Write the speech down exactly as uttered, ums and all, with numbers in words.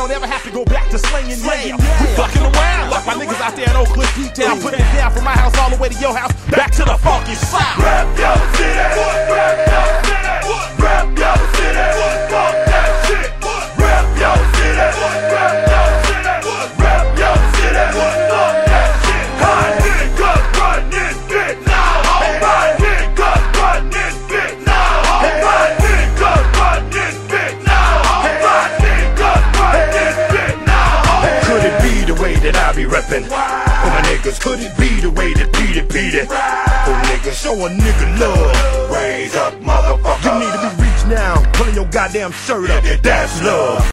don't ever have to go back to slinging yeah. We fucking around like my niggas out there in Oak Cliff, D-Town, putting it down from my house all the way to your house, back to the funky south. Rap your city, rap your city, rap your city, fuck that shit. Rap your city, rap your city, rap your city, fuck that shit. My niggas run this bitch now. My niggas run this bitch now. My niggas run this bitch now. My niggas run this bitch now. Could it be the way that I be reppin'? Oh my niggas, could it be the way that Petey Petey? Oh nigga, show a nigga love. Raise up, motherfucker. You need to be reached now, pulling your goddamn shirt up. That's love.